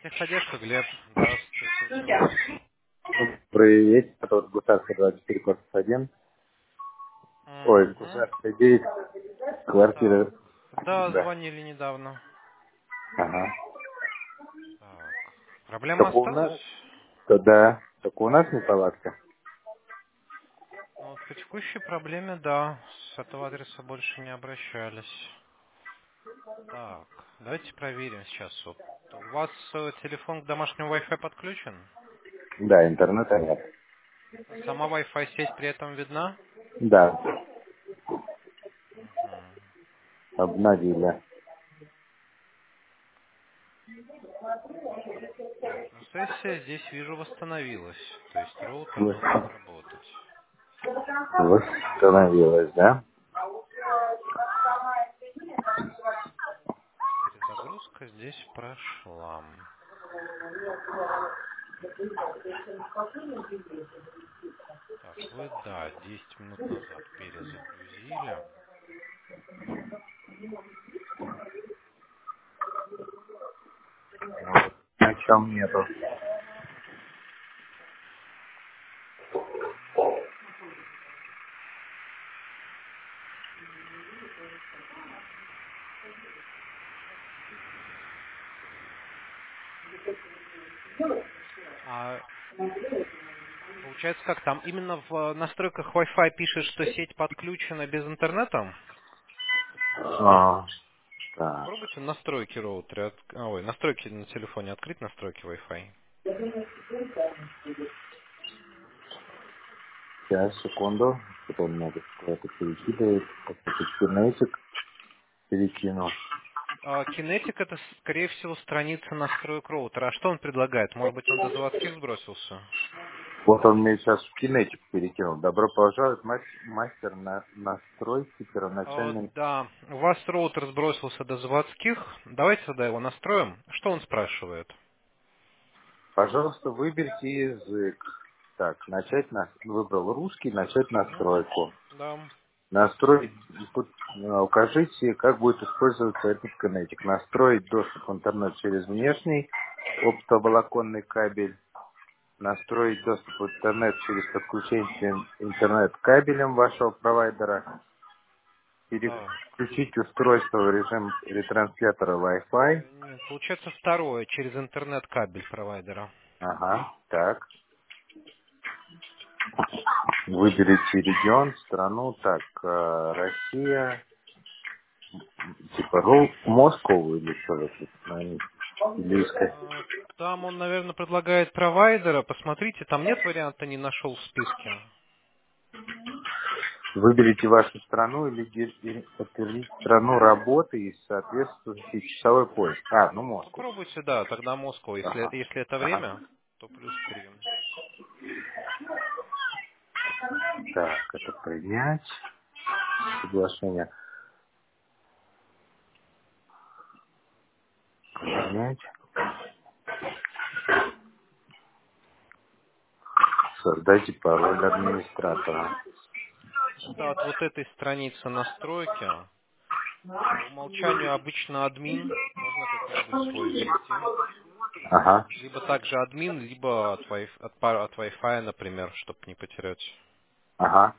Техподдержка, Глеб. Здравствуйте, слушаю вас. Привет, это вот Гусарская 24, корпус 1. Ой, Угу. Гусарская 9, Так. квартира. Да, Да. звонили недавно. Ага. Так. Проблема Только у осталась? нас, да, только у нас неполадка. Ну вот по текущей проблеме, да. С этого адреса больше не обращались. Так. Давайте проверим сейчас. Вот. У вас телефон к домашнему Wi-Fi подключен? Да, интернета нет. Сама Wi-Fi сеть при этом видна? Да, Мгм. обновили. Так, ну сессия здесь, вижу, восстановилась. То есть роутер должен Вос- работать. Восстановилась, да? Перезагрузка здесь прошла. Так, вы, да, 10 минут назад перезагрузили. На чем нету? А получается как там? Именно в настройках Wi-Fi пишет, что сеть подключена без интернета? А, так, Попробуйте настройки роутера. Ой, настройки на телефоне открыть, настройки Wi-Fi. сейчас, секунду. Потом меня тут куда-то перекидывает. Какой-то кинетик перекинул. Kinetic это, скорее всего, страница настроек роутера. А что он предлагает? Может быть, он до заводских сбросился? Вот он мне сейчас в кинетик перекинул. Добро пожаловать, мастер на настройки первоначальной. Да, у вас роутер сбросился до заводских. Давайте тогда его настроим. Что он спрашивает? Пожалуйста, выберите язык. Так, выбрал русский, начать Угу. настройку. Да. Настроить, тут укажите, как будет использоваться этот кинетик. Настроить доступ в интернет через внешний оптоволоконный кабель. Настроить доступ в интернет через подключение интернет кабелем вашего провайдера. Так. Переключить устройство в режим ретранслятора Wi-Fi. Нет, получается второе, через интернет-кабель провайдера. Ага, так. Выберите регион, страну. Так, Россия, типа Москву или что вы тут, или искать. А, Там он, наверное, предлагает провайдера. Посмотрите, там нет варианта «не нашел» в списке. Выберите вашу страну или подтвердите страну работы и соответствующий часовой пояс. Ну Москву. Попробуйте, да, тогда Москва. Если, Ага. если это Ага. время, то +3. Так, это принять. Соглашение принять. Создайте пароль администратора. Да, от вот этой страницы настройки по умолчанию обычно админ. Можно какой-нибудь свой ввести. Ага. Либо также админ, либо от Wi-Fi, например, чтобы не потерять. Ага.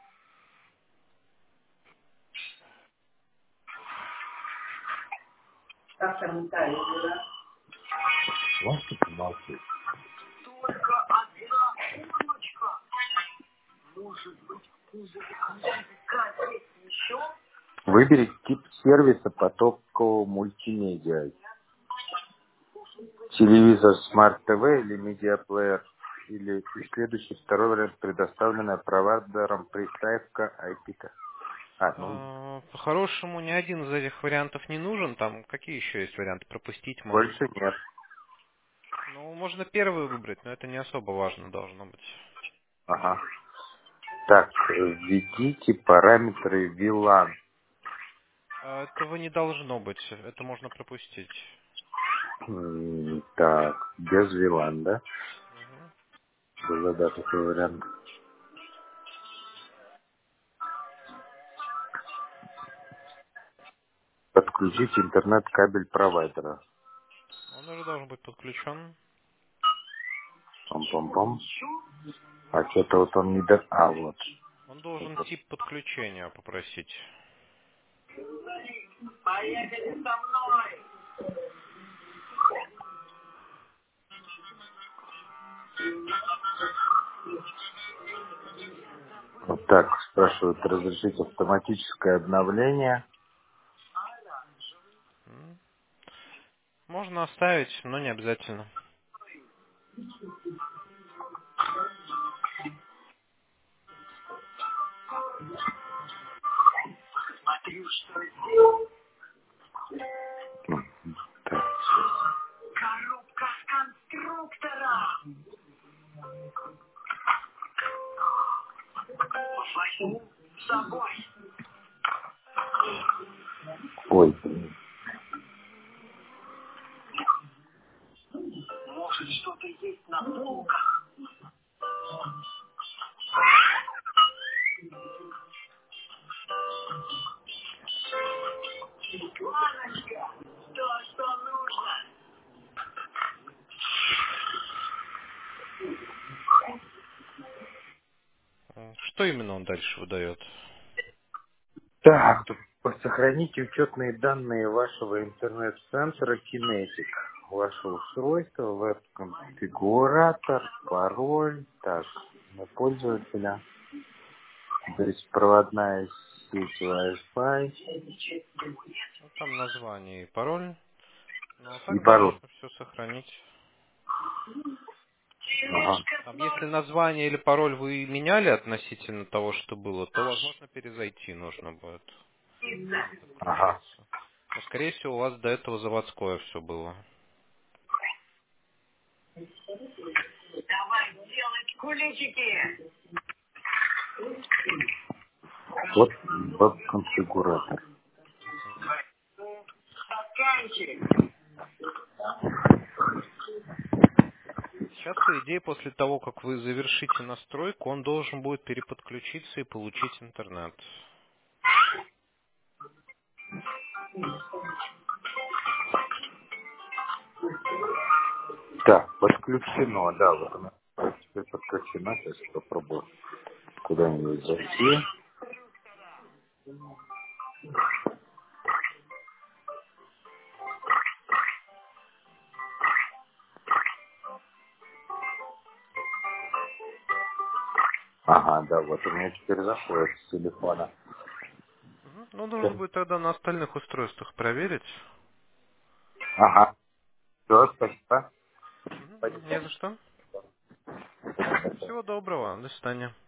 Можете помолчать? Выберите тип сервиса потокового мультимедиа. Телевизор, смарт-ТВ или медиаплеер. Или и следующий второй вариант, предоставленная провайдером приставка IP. По-хорошему, ни один из этих вариантов не нужен. Там какие еще есть варианты? Пропустить можно. Больше нет. Ну, можно первый выбрать, но это не особо важно должно быть. Ага. Так, введите параметры VLAN. Этого не должно быть. Это можно пропустить. Так, без VLAN, да? Мгм. Был, да, такой вариант. Подключить интернет-кабель провайдера. Он уже должен быть подключен. Пом-пом-пом. А что-то вот он не до... А, вот. Он должен Вот, тип подключения попросить. вот так спрашивают, разрешить автоматическое обновление. М. Можно оставить, но не обязательно. Ну, так. Ой, Что именно он дальше выдает? так, тут сохраните учетные данные вашего интернет-центра Kinetic. Ваше устройство, веб-конфигуратор, пароль, так, на пользователя, беспроводная сеть Wi-Fi Ну, там название и пароль. Ну, а и так пароль. можно все сохранить. Ага, Там, если название или пароль вы меняли относительно того, что было, то, возможно, перезайти нужно будет и ага. подключиться. Но, скорее всего, у вас до этого заводское все было. Вот веб-конфигуратор. Сейчас, по идее, после того, как вы завершите настройку, он должен будет переподключиться и получить интернет. Так, подключено, да, вот она теперь подключена, сейчас попробую куда-нибудь зайти. Ага, да, вот у меня теперь заходит с телефона. Мгм. Ну, нужно будет тогда на остальных устройствах проверить. Ага, все, спасибо. Не за что. Всего доброго. До свидания.